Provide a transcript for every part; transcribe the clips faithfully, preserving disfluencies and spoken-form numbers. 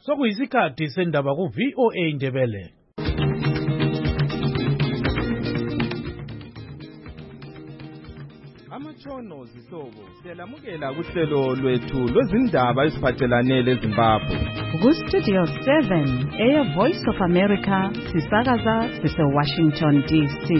Sokuyisikhathi sendaba ku V O A Ndebele. Amatshono zihlobo siyalamukela kuhlelo lwethu lwezindaba eziphathelane leZimbabwe. Ku Studio seven eya Voice of America sisakaza sise Washington D C.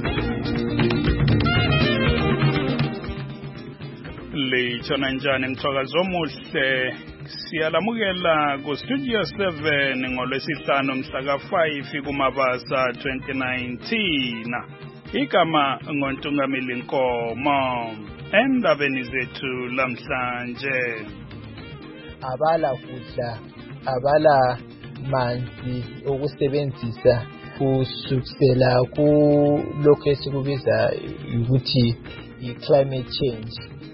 Litshona njani mthwakazi omuhle, siyalamukela ku Studio seven ngolwesihlanu mhla ka five kuMabasa twenty nineteen. Igama ngoNtungamili Nkomo. Endabeni zethu lamhlanje, abala kudla, abala manzi okusebenzisa kusukela ku lokho esikubiza ukuthi i-climate change.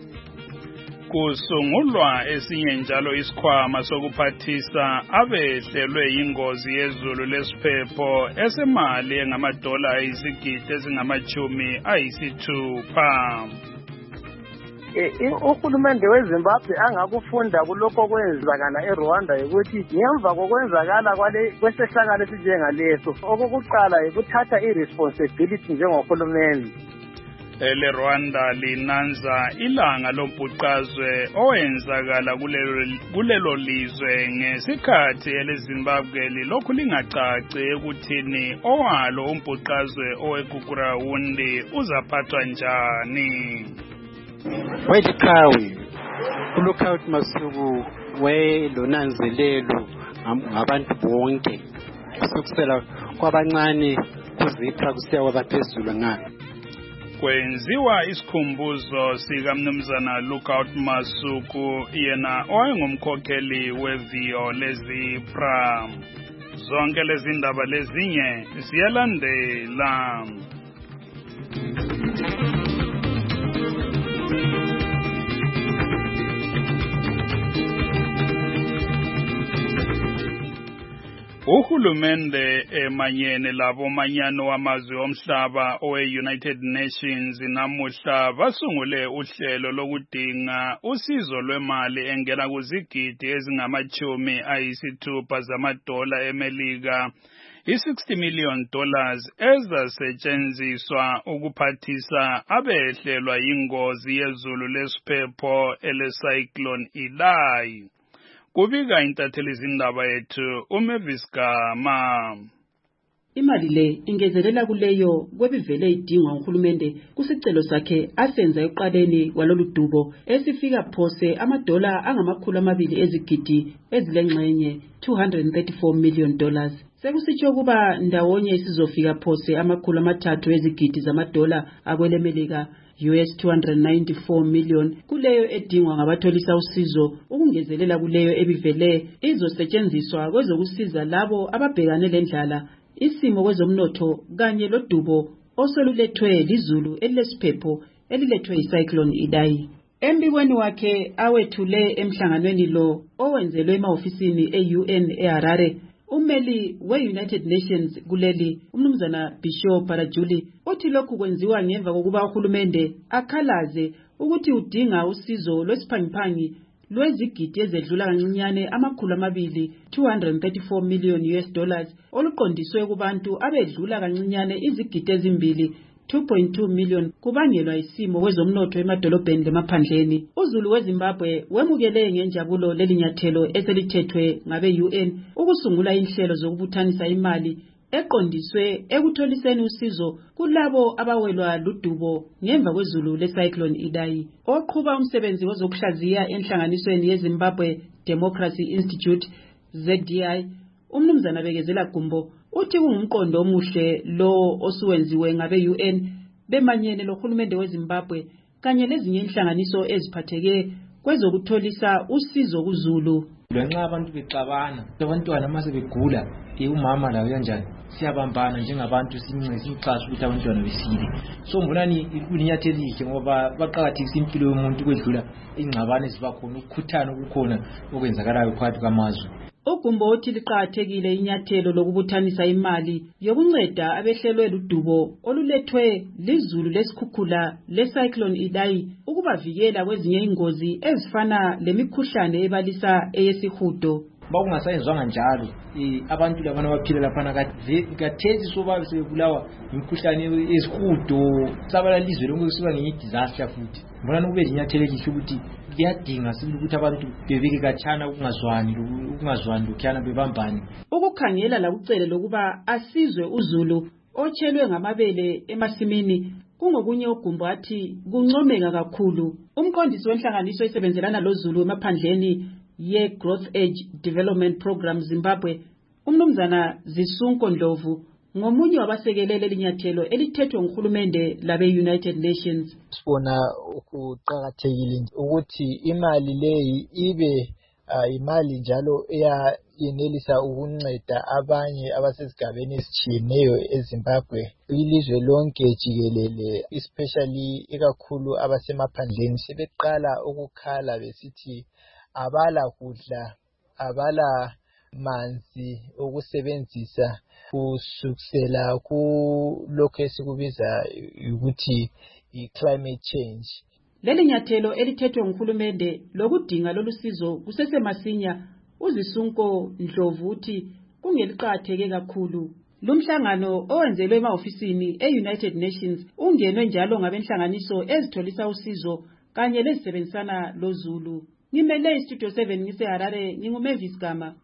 Kusungulwa esinye njalo isikhwama sokuphathisa abehlelwe ingozi yezulu lesiphepho esemali engamadola ayizigidi ezingamachumi ayisithupha. Uhulumende weZimbabwe angakufunda kulokho kwenzakala eRwanda ukuthi ngemva kokwenzakala kwale kwesehlakalo esinjengaleso, okokuqala ukuthatha iresponsibility njengohulumende. Ele Rwanda linanza ilanga lombhuqazwe owenzakala kulelo kulelo lizwe ngesikhathi eleZimbabwe lilokhu lingacaci ekuthini owalo umbhuqazwe oweGugurawundi uzaphathwa njani. Weliqhawe kulookout masuku welonanzelelo ngabantu bonke kusukela kwabancane kuzipha kusiya kwabaphezulu ngalo. Kwenziwa isikhumbuzo sikaMnumzana Lookout Masuku, yena owayengumkhokheli weviyo lezipra. Zonke lezi ndaba lezinye siyalandela. Uhulumende emanyene labo manyano wamazwe omhlaba owe-United Nations namuhla basungule uhlelo lokudinga usizo lwemali engena kuzigidi ezingamachumi ayisithupha zamadola eMelika, i-sixty million dollars ezasetshenziswa ukuphathisa abehlelwa ingozi yezulu lesiphepho ele-Cyclone Idai. Kubika intatheli izindaba yethu uMavis Gama. Imali le ingezelela kuleyo kwebivele idingwa uhulumende kusicelo sakhe asenza eqaleni kwalolu dubo esifika phose amadola angamakhulu amabili ezigidi ezilengxenye two hundred thirty-four million dollars. Sekusitsho kuba ndawonye sizofika phose amakhulu amathathu ezigidi zamadola akwelemelika U S two hundred ninety-four million kuleyo edingwa ngabatholisa usizo ukungezelela kuleyo ebivele izosetshenziswa kwezokusiza labo ababhekane lendlala, isimo kwezomnotho kanye lodubo osolulethwe lizulu elilesiphepho elilethwe iCyclone Idai. Embikweni wakhe awethule emhlanganweni lo owenzelwe emaofisini e-U N eHarare, ummeli we-United Nations kuleli umnumzana Bishop Parajuli uthi lokhu kwenziwa ngemva kokuba uhulumende akhalaze ukuthi udinga usizo lwesiphangiphangi lwezigidi ezedlula kancinyane amakhulu amabili two hundred thirty-four million U S dollars oluqondiswe kubantu abedlula kancinyane izigidi ezimbili two point two million kubangelwa isimo kwezomnotho emadolobheni lemaphandleni. Uzulu weZimbabwe wemukele ngenjabulo lelinyathelo eselithethwe ngabe-U N ukusungula inhlelo zokubuthanisa imali eqondiswe ekutholiseni usizo kulabo abawelwa ludubo ngemva kwezulu leCyclone Idai. Oqhuba umsebenzi wezokuhlaziya enhlanganisweni yeZimbabwe Democracy Institute Z D I, umnumzana Bekezela Gumbo, uthi kungumqondo omuhle lo osuwenziwe ngabe-U N bemanyene lohulumende weZimbabwe kanye lezinye inhlanganiso eziphatheke kwezokutholisa usizo kuzulu. Nxa abantu bexabana, abantwana mase begula, umama lawo kanjani, siyabambana njengabantu sincexaxa ukuthi abantwana besile. So mbonani kulinyathelo elihle ngoba baqakathekisa impilo yomuntu kwedlula ingxabano ezibakhona, ukukhuthana okukhona okwenzakalayo phakathi kwamazwe. Ugumbo uthi liqakathekile inyathelo lokubuthanisa imali yokunceda abehlelwe ludubo olulethwe lizulu lesikhukhula leCyclone Idai ukubavikela kwezinye ingozi ezifana lemikhuhlane ebalisa eyesihudo. bakungasayenzwanga njalo abantu labana baphila laphana kathesi sobabe sebebulawa imikhuhlane ezihudo sabalalizwe lonke kusuka ngenye disaster futhi mbona kube zinyathelo elihle ukuthi kuyadinga sibili ukuthi abantu bebeke kachana ukungazwani ukungazwani lokhana bebambani ukukhangela la ucele lokuba asizwe uZulu otshelwe ngamabele emasimini kungokunye ugumbo athi kuncomeka kakhulu. Umqondisi wenhlanganiso esebenzelana loZulu emaphandleni ye Growth Edge Development Program Zimbabwe umnumzana Zisunko Ndlovu ngomunye wabasekelele linyathelo elithethwe nguhulumende labe United Nations. Sibona ukuqhakathekile ukuthi imali leyi ibe uh, imali njalo eya yenelisa ukunceda abanye abasesigabeni esitshiyeneyo eZimbabwe ilizwe lonke jikelele, especially ikakhulu abasemaphandleni sebeqala ukukhala besithi abala kudla, abala manzi okusebenzisa kusukela kulokho esikubiza ukuthi i-climate change. Leli nyathelo elithethwe nguhulumende lokudinga lolusizo kusesemasinya uZisunko Ndlovu uthi kungeliqhatheke kakhulu. Lumhlangano owenzelwe ema-ofisini e-United Nations ungenwe njalo ngabenhlanganiso ezitholisa usizo kanye lezisebenzisana loZulu. Ngimele iStudio seven ngiseHarare nginguMavis Gama.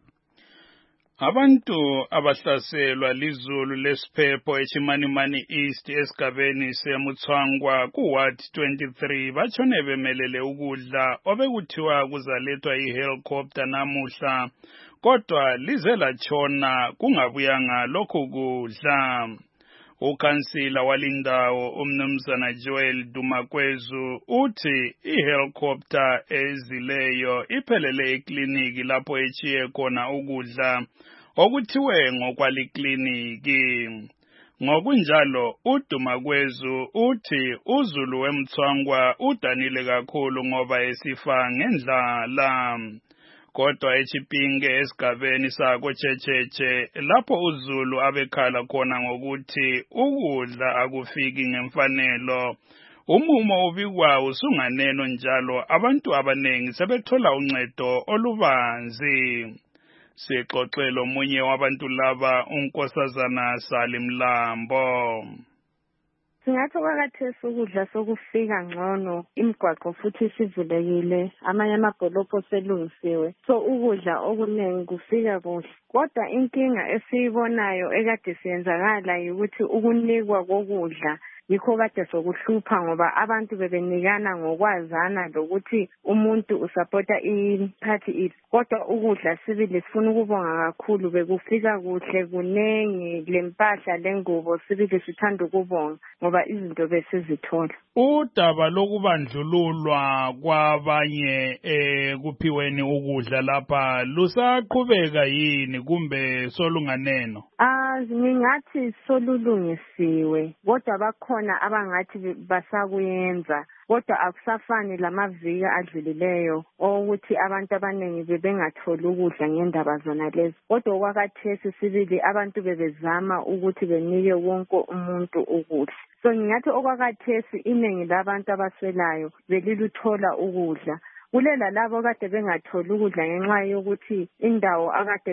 Abantu abahlaselwa lizulu lesiphepho eChimanimani East esigabeni seMutswangwa kuWard twenty-three batshone bemelele ukudla obekuthiwa kuzalethwa ihelicopter namuhla kodwa lize latshona kungabuyanga lokhu kudla. Ukhansila walindawo umnumzana Joel Dumakwezu uthi ihelicopter ezileyo iphelele ekliniki lapho echiye khona ukudla okuthiwe ngokwalikliniki. Ngokunjalo uDumakwezu uthi uZulu weMthwangwa udanile kakhulu ngoba esifa ngendlala. Kodwa eChipinge esigabeni sako Checheche lapho uZulu abekhala khona ngokuthi ukudla akufiki ngemfanelo, umumo ubikwa usunganeno njalo abantu abanengi sebethola uncedo olubanzi. Sixoxelo munye wabantu laba uNkosazana Salimlambo. Singathi kwakathesi ukudla sokufika ngcono, imigwaqo futhi isivulekile, amanye amabholopho selungisiwe, so ukudla okuningi kufika kuhle. Kodwa inkinga esiyibonayo ekade siyenzakala ukuthi ukunikwa kokudla yikho kade sokuhlupha ngoba abantu bebenikana ngokwazana lokuthi umuntu usupporta iphathi ithi. Kodwa ukudla sibili sifuna ukubonga kakhulu, bekufika kuhle kunengi, lempahla lengubo sibili sithanda ukubonga ngoba izinto besizithola. Udaba lokubandlululwa kwabanye eh kuphiweni ukudla lapha lusaqhubeka yini kumbe solunganeno? Ah, ngingathi solulungisiwe kodwa bakhona abangathi basakuyenza, kodwa akusafani lamaviki adlulileyo ukuthi abantu abaningi bebengatholi ukudla ngendaba zona lezi. Kodwa okwakathesi sibili abantu bebezama ukuthi benike wonke umuntu ukudla. So ngingathi okwakathesi iningi labantu abaswelayo beliluthola ukudla. Kulela labo kade bengatholi ukudla ngenxa yokuthi indawo akade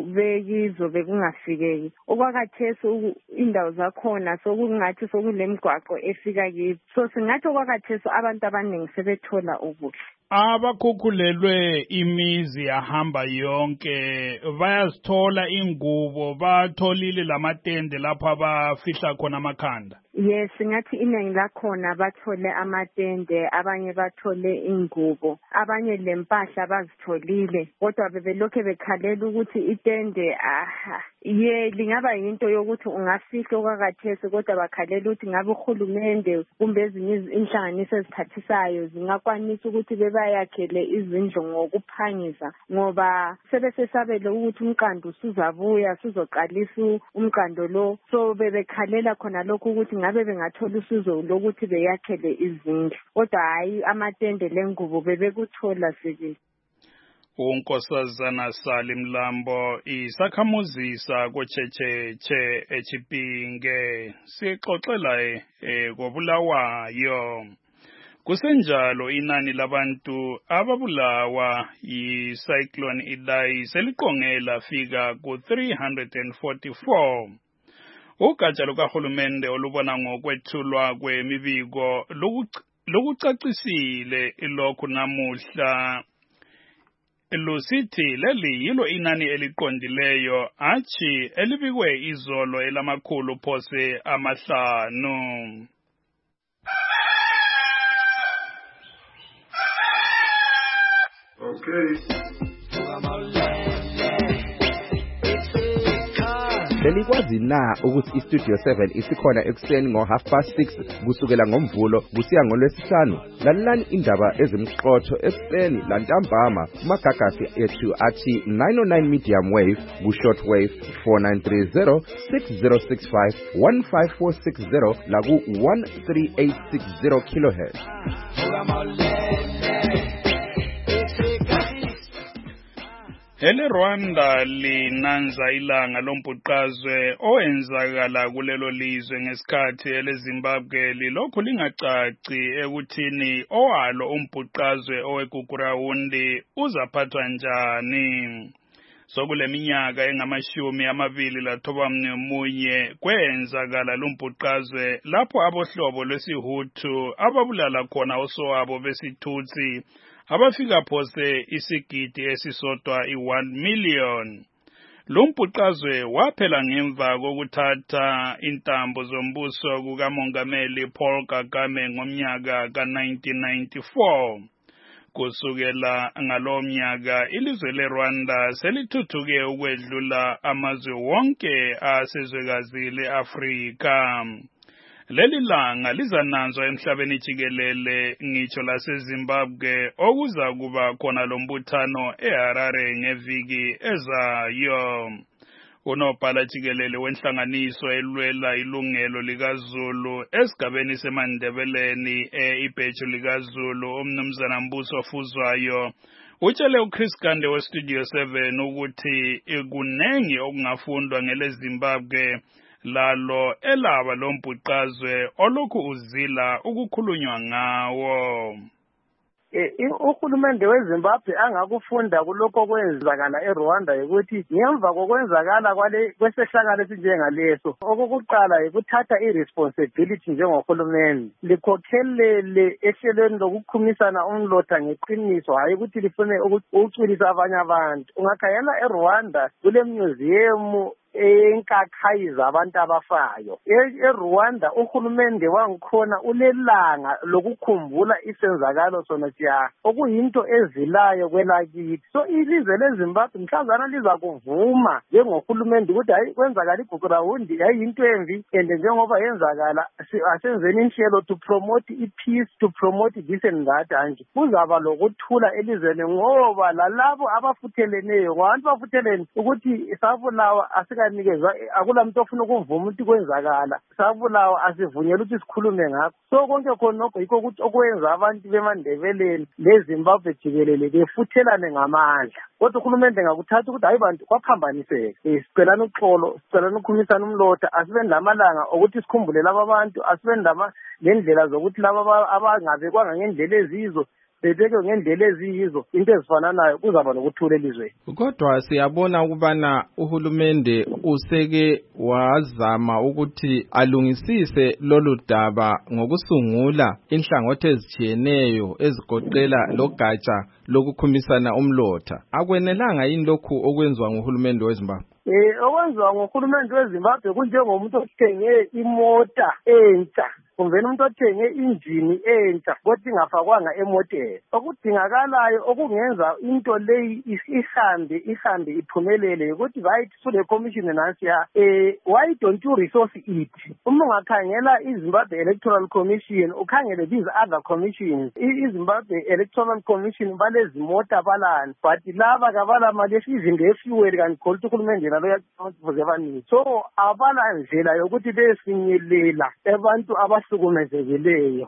bekizo bekungafikeki. Okwakathesi indawo zakhona sokungathi sokulemigwaqo efika kibo. So singathi okwakathesi abantu abaningi sebethola ukudla. Abakhukhulelwe imizi yahamba yonke bayazithola ingubo, batholile lamatende lapho abafihla khona amakhanda. Yes, singathi iningi lakhona bathole amatende, abanye bathole ingubo, abanye lempahla bazitholile, kodwa bebelokhe bekhalela ukuthi itende aha ye lingaba yinto yokuthi ungafihla okwakathesi, kodwa bakhalela ukuthi ngabe uhulumende kumbe ezinye inhlanganiso ezithathisayo zingakwanisa ukuthi bebayakhele izindlu ngokuphangisa, ngoba sebesesabele ukuthi umqando usuzabuya sizoqalisa umqando lo. So bebekhalela khona lokho ukuthi ngabe bengathola usizo lokuthi beyakhele izindlu, kodwa hayi amatende lengubo bebekuthola sibili. uNkosazana Salimlambo isakhamuzi sako Checheche eChipinge sixoxela eh kobulawayo. Kusenjalo inani labantu ababulawa yi-cyclone Idai seliqongela fika ku three hundred forty-four. Ugatsha lukahulumende olubona ngokwethulwa kwemibiko lokucacisile ilokhu namuhla lusithi leli yilo inani eliqondileyo achi elibikwe izolo elamakhulu phose amahlanu. Okay. Belikwazi na ukuthi iStudio seven isikhona ekuseni ngo half past six kusukela ngomvulo kusiya ngolwesihlanu. Lalelani indaba ezimqotho ekuseni lantambama kumagagasi ethu athi nine oh nine medium wave ku short wave four nine three zero six zero six five one five four six zero la ku one three eight six zero kilohertz. Hele Rwanda linanza ilanga lombhuqazwe owenzakala kulelo lizwe ngesikhathi eleZimbabwe lilokhu lingacaci ekuthini owalo umbhuqazwe oweGugurawundi uzaphathwa njani. Sokule minyaka engamashumi amabili lathoba munye kwenzakala lombhuqazwe lapho abohlobo lwesiHutu ababulala khona osowabo besithutsi abafika phose isigidi esisodwa i one million. Lumbhuqazwe waphela ngemva kokuthatha intambo zombuso kukamongameli Paul Kagame ngomnyaka ka nineteen ninety-four. Kusukela ngalo mnyaka ilizwe leRwanda selithuthuke ukwedlula amazwe wonke asezwekazi leAfrika. Leli langa lizananzwa emhlabeni jikelele ngitsho laseZimbabwe okuza kuba khona lombuthano eHarare ngeviki ezayo. Unobhala jikelele wenhlanganiso elwela ilungelo likaZulu esigabeni seMandebeleni eIbheju likaZulu umnumzana Mbuso Fuzwayo utshele uChris Gande weStudio seven ukuthi kunengi okungafundwa ngeleZimbabwe lalo elaba lombhuqazwe olokhu uzila ukukhulunywa ngawo. Uhulumende weZimbabwe angakufunda kulokho okwenzakala eRwanda ukuthi ngemva kokwenzakala kwale kwesehlakalo esinjengaleso okokuqala ukuthatha iresponsibility njengohulumende likhokhelele ehlelweni lokukhumisana umlotha ngeqiniso hayi ukuthi lifune ukucwilisa abanye abantu. Ungakhayela eRwanda kule museum enkakhayiza abantu abafayo eRwanda uhulumende wangikhona ulelanga lokukhumbula isenzakalo sona siya okuyinto ezilayo kwelakithi. So ilizwe leZimbabwe mhlazana liza kuvuma njengohulumende ukuthi hayi kwenzakala iGugurawundi yayinto embi and njengoba yenzakala asenzeni inhlelo to promote ipeace, to promote this and that anje kuzaba lokuthula elizweni ngoba lalabo abafutheleneyo abantu bafuthelene ukuthi sabulawa asika nikezwa akulamuntu ofuna ukuvuma ukuthi kwenzakala sabulawa asivunyela ukuthi sikhulume ngakho. So konke khonokho yikho ukuthi okwenza abantu beMandebeleni leZimbabwe jikelele befuthelane ngamandla. Kodwa uhulumende ngakuthatha ukuthi hayi bantu kwaphambaniseka sicelana uxolo sicelana ukukhumisana umlotha asibe namalanga ukuthi sikhumbule laba abantu asibe ndama ngendlela zokuthi laba abangabekwanga ngendlela ezizo bebeke ngendlela eziyizo into ezifananayo kuzaba nokuthula elizweni. Kodwa siyabona ukubana uhulumende useke wazama ukuthi alungisise lolu daba ngokusungula inhlangothi ezijiyeneyo ezigoqela logatsha lokukhumisana umlotha. Akwenelanga yini lokhu okwenzwa nguhulumende weZimbabwe? Eh okwenziwa nguhulumende weZimbabwe kunjengomuntu othenge imota entsha kumbe umuntu othenge injini entsha kodwa ingafakwanga emoteni. Okudingakalayo okungenza into leyi ihambe ihambe iphumelele ukuthi right sule commission nansiya eh why don't you resource it? Uma ungakhangela iZimbabwe Electoral Commission ukhangele these other commissions iZimbabwe Electoral Commission balezimota balani but laba kabala mali izinto efuel kanti khona uhulumende nalo yakuvuze bani. So abala ndlela yokuthi besinyelela abantu abasukumezekileyo.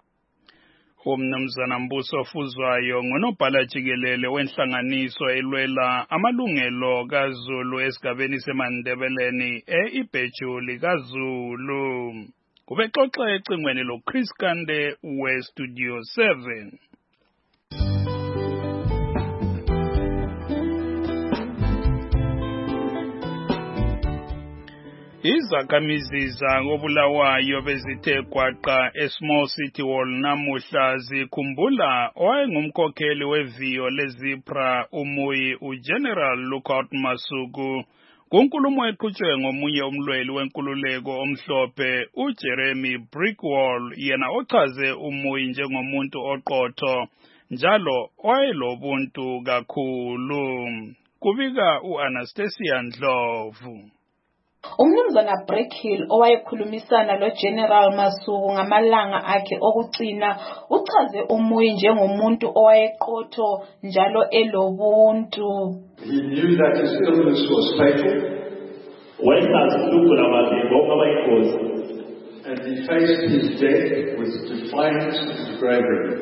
Umnumzana Mbuso Fuzwayo ngunobhala jikelele wenhlanganiso elwela amalungelo kaZulu esigabeni seMandebeleni eIbheju likaZulu. Kubexoxa ecingweni lo Chris Kande we Studio seven. Izakhamizi zakoBulawayo bezithe gwaqa eSmall City Hall namuhla zikhumbula owayengumkhokheli weviyo leZipra uMuyi uGeneral Lookout Masuku kunkulumo eqhutshwe ngomunye umlweli wenkululeko omhlophe uJeremy Brickwall yena ochaze uMuyi njengomuntu oqotho njalo wayelobuntu kakhulu. Kubika uAnastasia Ndlovu. Umnumzana Brickhill owayekhulumisana lo General Masuku ngamalanga akhe okugcina uchaze uMuyi njengomuntu owayeqotho njalo elobuntu. He knew that his illness was fatal. And he faced his death with defiance and bravery.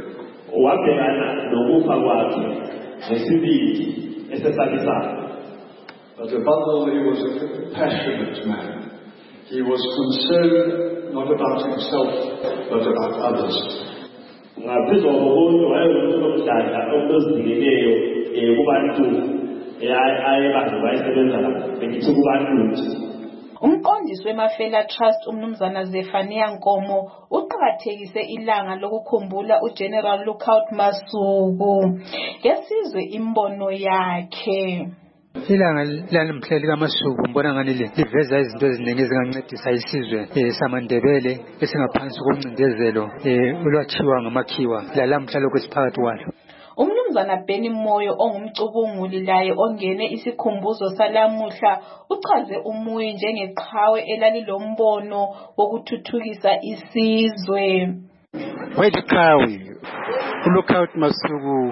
But above all, he was a compassionate man. He was concerned not about himself, but about others. Umqondisi weMafela Trust umnumzana Zefania Nkomo uqhakathekise ilanga lokukhumbula uGeneral Lookout Masuku. Ngesizwe imbono yakhe. Ilanga lanamhla likaMasuku mbona ngani le liveza izinto eziningi ezingancedisa isizwe samaNdebele esingaphansi komncindezelo olwathiwa ngamakhiwa lalamhla lokwesiphakathi kwalo. Umnumzana Benny Moyo ongumcubunguli laye ongene isikhumbuzo salamuhla uchaze uMuyi njengeqhawe elalilombono wokuthuthukisa isizwe. Wayeqhawe uLookout Masuku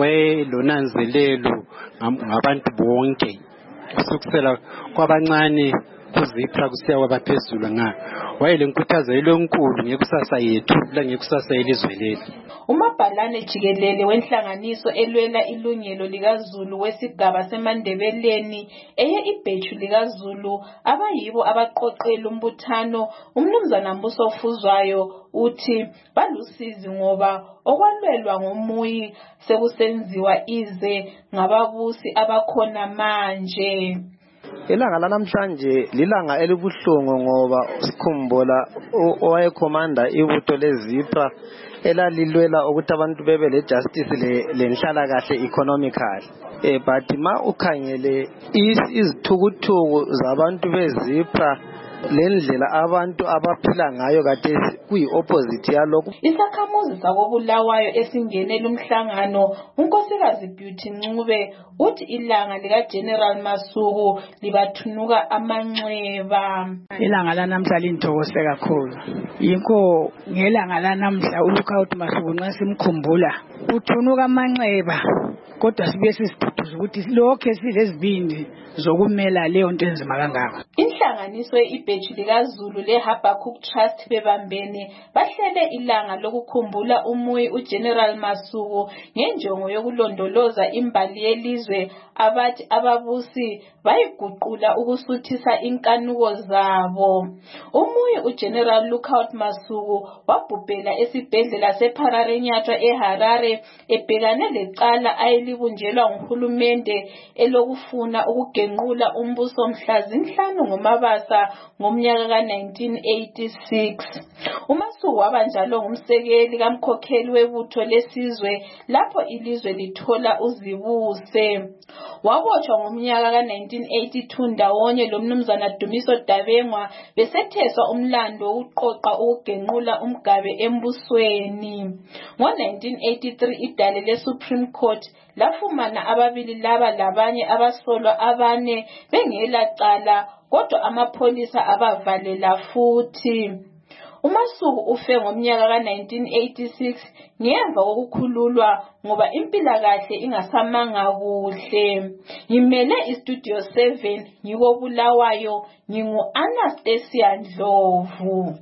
wayelonanzelelo ngabantu bonke kusukela kwabancane kuzipra kusiya kwabaphezulu nga wayelenkuthazo elonkulu ngekusasa yethu la ngekusasa yelizwe lethu. Umabhalane jikelele wenhlanganiso elwela ilungelo likaZulu wesigaba seMandebeleni eye ibheju likaZulu abayibo abaqoqela umbuthano umnumzana Mbuso Fuzwayo uthi balusizi ngoba okwalwelwa ngoMuyi sekusenziwa ize ngababusi abakhona manje. Ilanga lanamhlanje lilanga elibuhlungu ngoba sikhumbula owayekhomanda ibutho leZipra elalilwela ukuthi abantu bebe le justice le lenhlala kahle economically. Eh but ma ukhangele izithukuthuku zabantu beZipra lendlela abantu abaphila ngayo kade kuyi opposite yalokho. Isakhamuzi sakoBulawayo esingene lumhlangano unkosikazi Beauty Ncube uthi ilanga lika General Masuku libathunuka amanxeba. Ilanga lanamhla lintokose kakhulu. Yinko ngelanga lanamhla uLookout Masuku nxa simkhumbula uthunuka amanxeba kodwa sibe sisiphuthuzwa ukuthi lokho esilezibindi zokumela leyo nto enzima kangaka. Inhlanganiso ibheju likaZulu leHabakkuk Trust bebambene bahlele ilanga lokukhumbula uMuyi uGeneral Masuku ngenjongo yokulondoloza imbali yelizwe abathi ababusi bayiguqula ukusuthisa inkanuko zabo. uMuyi uGeneral Lookout Masuku wabhubhela esibhedlela sePhararenyatwa eHarare ebhekane lecala ayelibunjelwa nguhulumende elokufuna ukugenqula umbuso mhla zinhlanu ngoMabasa ngomnyaka ka nineteen eighty-six. uMasuku waba njalo ngumsekeli kamkhokheli webutho lesizwe lapho ilizwe lithola uzibuse. Wabotshwa ngomnyaka ka nineteen eighty-two ndawonye lomnumzana Dumiso Dabengwa besetheswa umlando wokuqoqa ukugenqula umgabe embusweni. Ngo nineteen eighty-three idale leSupreme Court lafumana ababili laba labanye abasolwa abane bengela cala kodwa amapholisa abavalela futhi. uMasuku ufe ngomnyaka ka nineteen eighty-six ngemva kokukhululwa ngoba impilakahle ingasamanga kuhle. Ngimele iStudio seven ngikobulawayo ngingu Anastasia Ndlovu.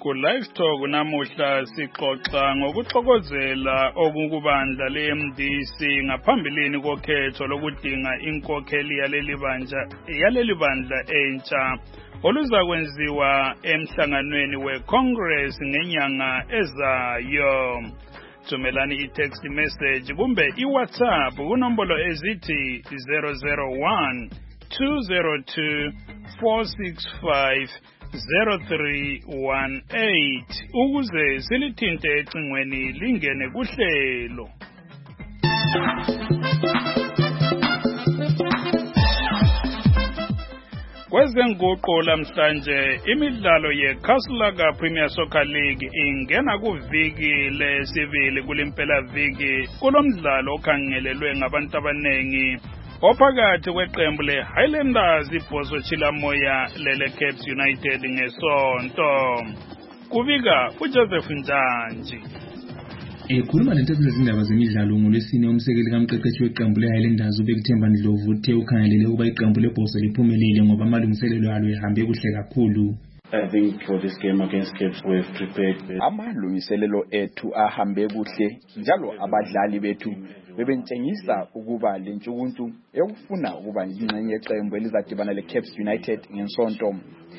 ku Live Talk namuhla sixoxa ngokuxokozela okukubandla le-M D C ngaphambilini kokhetho lokudinga inkokheli yaleli bandla yaleli bandla entsha oluzakwenziwa emhlanganweni we-Congress ngenyanga ezayo. Thumelani i-text message kumbe i-WhatsApp kunombolo ezithi zero zero one two zero two four six five zero three one eight ukuze silithinte ecingweni lingene kuhlelo. Kwezenguqo lamhlanje imidlalo yeCastle Premier Soccer League ingena kuviki lesibili kulimpela viki kulomdlalo okhangelelwe ngabantu abanengi ophakathi kweqembu le-Highlanders ibhozo Chilamoya lele-Caps United ngesonto. Kubika uJoseph Njanji. Ekhuluma lento zezindaba zemidlalo ngolwesine umsekeli kamqeqeshi weqembu le-Highlanders uBekthemba Ndlovu uthe ukhangelele ukuba iqembu lebhozo liphumelele ngoba amalungiselelo alo ehambe kuhle kakhulu. I think for this game against Cape we've prepared. Amalungiselelo ethu ahambe kuhle njalo abadlali bethu bebentshengisa ukuba lentshukuntshu ekufuna ukuba ingxenye yeqembu elizadibana le-Caps United ngensonto.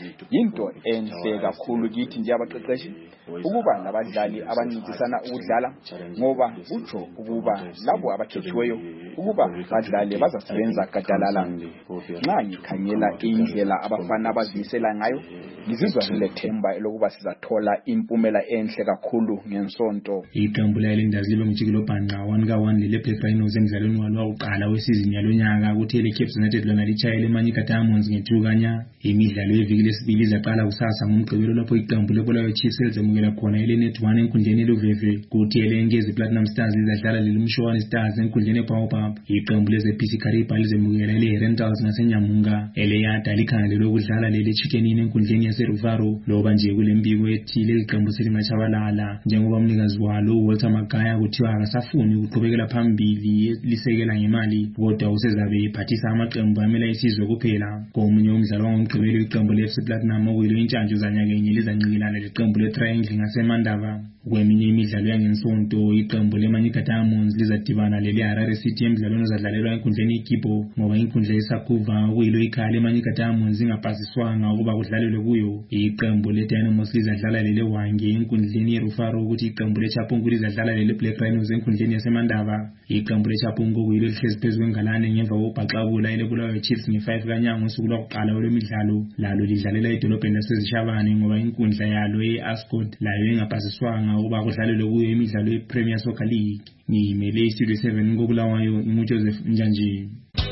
Into enhle kakhulu kithi nje abaqeqeshi ukuba labadlali abancintisana ukudlala ngoba utsho ukuba labo abakhethiweyo ukuba badlali bazasebenza gadalala. Nxa ngikhangela indlela abafana abazimisela ngayo ngizizwa ngilethemba elokuba sizathola impumela enhle kakhulu ngensonto. Iqembu le-Highlanders libe ngijikelo bhanqa one ka one lele-Black Rhinos emdlalweni walo wokuqala wesizini yalonyaka kuthi le-Caps United lona litshayele eManyika Diamonds ngethukanya. Imidlalo yeviki lesibili izaqala kusasa ngomgqibelo lapho iqembu lebulawayo Chiefs elizamukela khona ele-Net one enkundleni eluveve kuthi ele-Nkezi Platinum Stars lizadlala leli-Mshwana Stars enkundleni eBaobab. Iqembu leze-P C Kariba lizamukela ele-Rentals ngaseNyamunga. Ele-Yada likhangelelwe ukudlala lele-Chicken Inn enkundleni yaseRuvaro. Loba nje kulembiko ethile iqembu selimatshabalala njengoba umnikazi walo Walter Magaya kuthiwa akasafuni ukuqhubekela phambili lisekela ngemali kodwa usezabe ephathisa amaqembu amela isizwe kuphela. Komunye umdlalo wangomgqibelo iqembu le-F C Platinum okuyilo intshantshu zanyakenye lizancikelana leqembu le-Triangle ngaseMandava. Kweminye imidlalo yangensonto iqembu le-Manyika Diamonds lizadibana lele-Harare City emidlalweni ozadlalelwa enkundleni yeKibo ngoba inkundla yeSakuva okuyilo ikhaya le-Manyika Diamonds ingapasiswanga ukuba kudlalelwe kuyo. Iqembu le-Dynamos lizadlala lele-Hwange enkundleni yeRufaro ukuthi iqembu le-Chapungu lizadlala lele-Black Rhinos enkundleni yaseMandava. Iqembu le-Chapungu okuyilo lihlezi phezu kwengalane ngemva kokubhaxabula elebulawayo Chiefs nge-five kanyanga ngosuku lwakuqala lwemidlalo. Lalo lidlalela edolobheni lasezishabane ngoba inkundla yalo e-Ascot layo ingapasiswanga ukuba kudlalelwe kuyo imidlalo ye-Premier Soccer League. Ngiyimele iStudio seven ngobulawayo nguJoseph Njanji.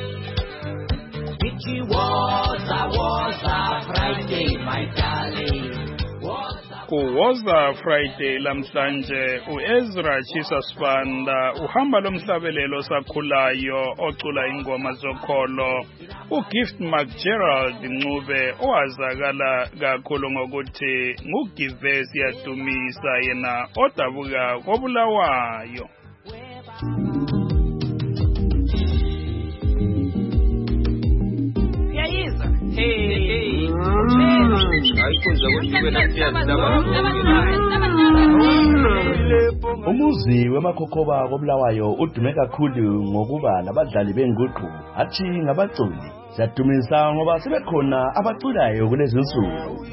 Kuwoza Friday lamhlanje uEzra Chisa Sibanda uhamba lomhlabelelo sakhulayo ocula ingoma zokholo uGift McGerald Ncube owazakala kakhulu ngokuthi nguGive Siyadumisa yena odabuka kobulawayo. Siyayizwa hey hey Umuzi weMakhokhoba kobulawayo udume kakhulu ngokuba labadlali benguqu athi ngabaculi. Siyadumisa ngoba sebekhona abaculayo kulezi nsuku.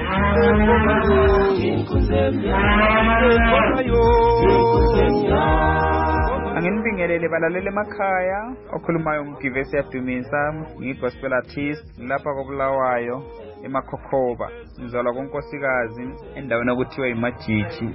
Anginibingelele balalele emakhaya okhulumayo uMgive Siyadumisa ngigospel artist lapha kobulawayo eMakhokhoba. Ngizalwa konkosikazi endaweni okuthiwa iMajiji.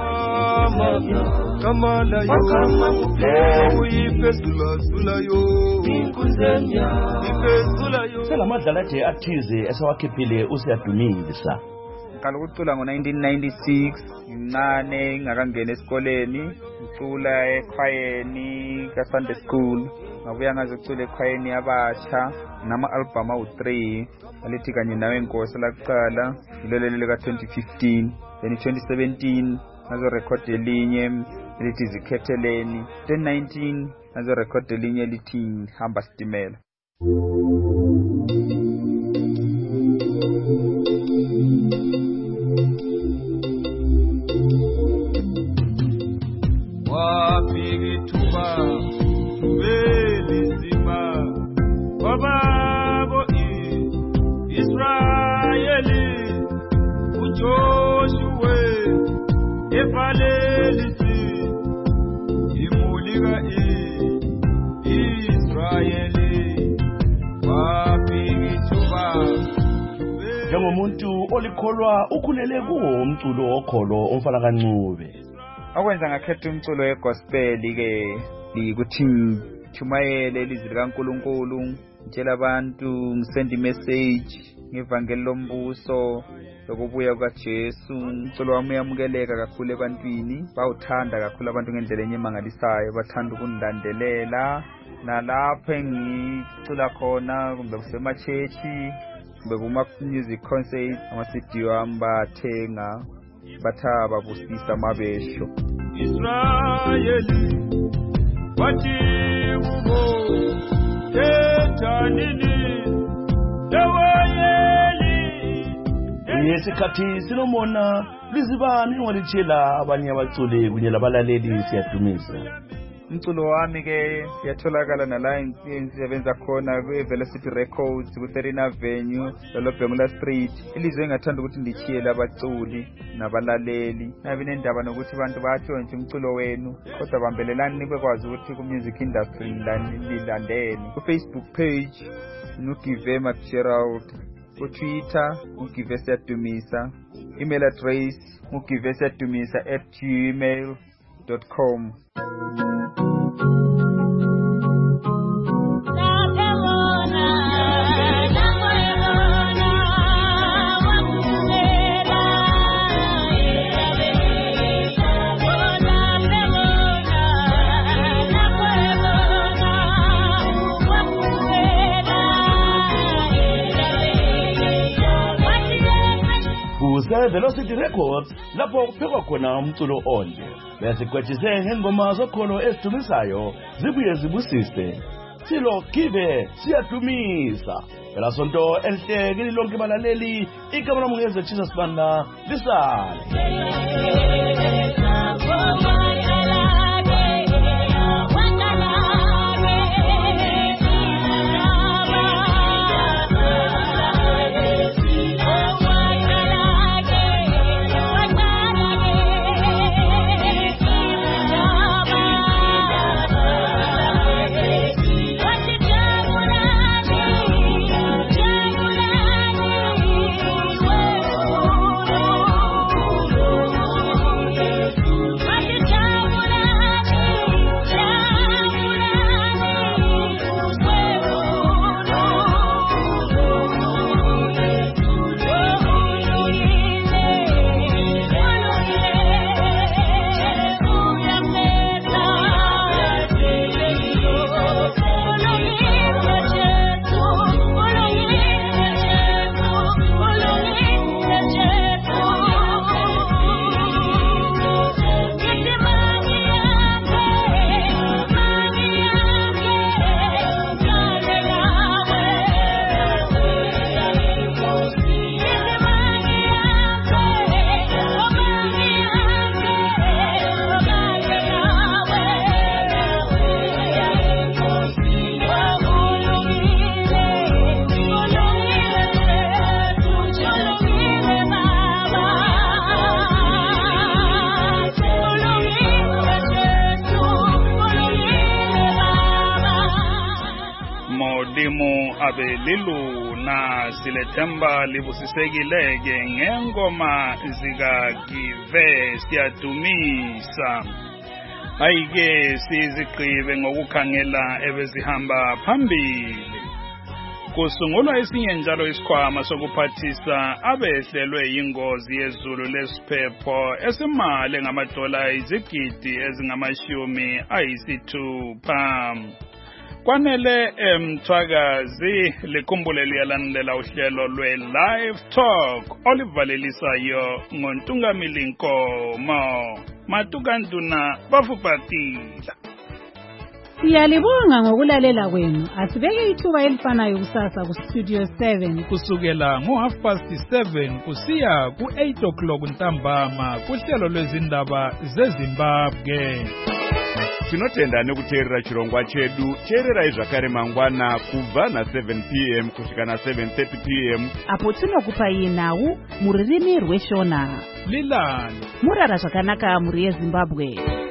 Selamadlala nje athize esawakhiphile uSiyadumisa. Ngicala ukucula ngo-nineteen ninety-six ngincane ngakangena esikoleni ngicula ekhwayeni ka-Sunday school ngabuya ngaze ukucula ekhwayeni yabasha nama-album awu-three alithi kanye nawe Nkosi lakuqala ilolelo lika-twenty fifteen. Then twenty seventeen ngazorekhodi elinye elithi Zikhetheleni. Then nineteen ngazorekhodi elinye elithi Hamba Sitimela. njengomuntu olikholwa ukhulele kuwo umculo okholo omfana kaNcube. Okwenza ngakhetha umculo wegospel ke ukuthi ngithumayele ilizwi likaNkuluNkulu, ngitshela abantu, ngisend message ngevangeli lombuso lokubuya kukaJesu. Umculo wami uyamukeleka kakhulu ebantwini, bawuthanda kakhulu abantu ngendlela enyemangalisayo, bathanda ukungilandelela. Nalapho engicula khona kumbe kusemachechi kumbe kuma music concert, ama-C D wami bathenga batha babusisa amabesho. Israyeli wathi kubo tethanini lewayeli. Yesikhathi sinomona lizibani ngolitshela abanye abaculi kunye labalaleli siyadumisa. Umculo wami ke siyatholakala nala engisebenza khona kwe-Velocity Records ku-thirteen Avenue Lolobhengula Street. Ilizwe engathanda ukuthi ndichiyele abaculi nabalaleli, nabi nendaba nokuthi abantu bathiwa nje umculo wenu, kodwa bambelelani nibekwazi ukuthi ku-music industry lilandeni. Ku-Facebook page uGive McGerald, ku-Twitter uGive Siyadumisa, email address uGive Siyadumisa at gmail dot com. Velocity Records lapho kuphekwa khona umculo onje, bese kwetshise ngengoma zokholo ezidumisayo zibuye zibusise. Silo Give Siyadumisa. Phela sonto elihle kini lonke balaleli, igama lami ngezethisa sibanda lisale. Abelilu na silethemba libusisekileke ngengoma zika Give Siyadumisa. Ayike sizigqibe ngokukhangela ebezihamba phambili. Kusungulwa esinye njalo isikhwama sokuphathisa abehlelwe ingozi yezulu lesiphepho esimale ngamadola izigidi ezingamashumi ayisithupha. Kwanele emthwakazi likhumbule liyalandela uhlelo lwe-Live Talk olivalelisayo ngoNtungamili Nkomo. Matukanduna bafupatila. Siyalibonga ngokulalela kwenu. Asibeke ithuba elifanayo kusasa ku Studio seven kusukela ngo half past seven kusiya ku eight o'clock ntambama kuhlelo lwezindaba zeZimbabwe. Tinotenda nekuteerera chirongwa chedu cheererai zvakare mangwana kubva na seven p m kusvika na seven thirty p m apo tinokupai nhau muririmi rweshona Lilani murara zvakanaka muri yeZimbabwe.